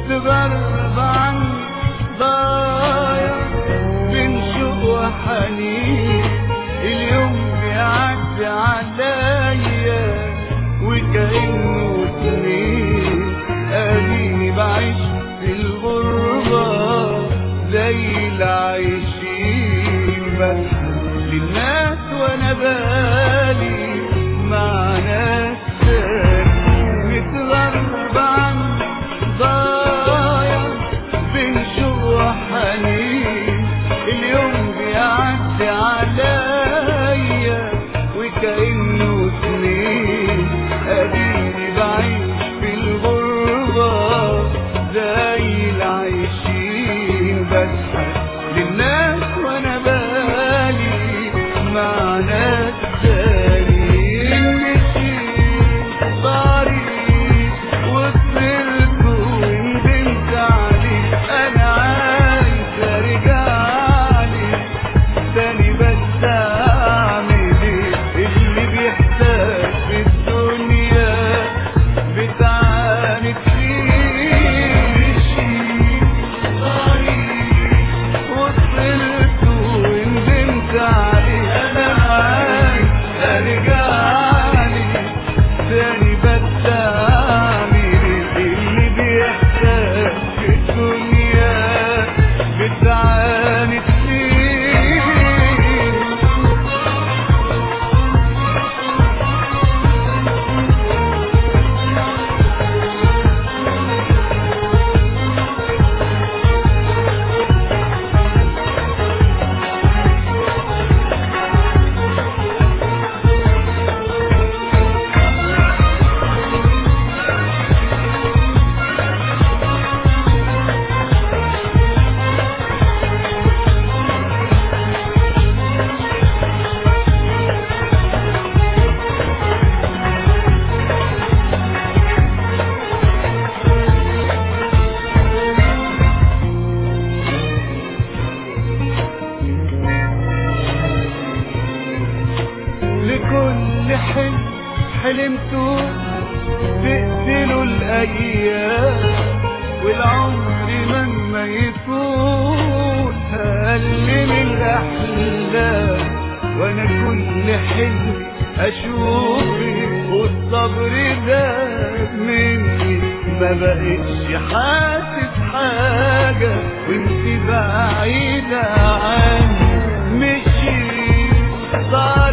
متغرب عني ضايع بين شوق وحنين. اليوم بيعدي عليا وكأنه سنين. اديني بعيش في الغربة زي العايشين، بضحك للناس وانا بالي مع ناس تاني. متغرب عني ضايع بين شوق وحنين. اليوم بيعدي عليا وكأنه سنين. اديني بعيش في الغربة زي العايشين، بضحك للناس وانا بالي مع ناس تانيين. مشيت طريق وصلت وندمت عليه. انا عايز ارجعلي تاني، بس اعمل ايه؟ اللي بيحتاج في الدنيا بتعاني كتير. مشيت طريق وصلت وندمت عليه. انا عايز ارجعلي تاني، بس اعمل ايه؟ اللي بيحتاج في الدنيا بتعاني كتير. لكل حلم حلمته تقتله الايام، والعمر مهما يطول هقلل الاحلام. وانا كل حلم اشوفك والصبر زاد مني. ما بقتش حاسس حاجة وانت بعيدة عني. مشيت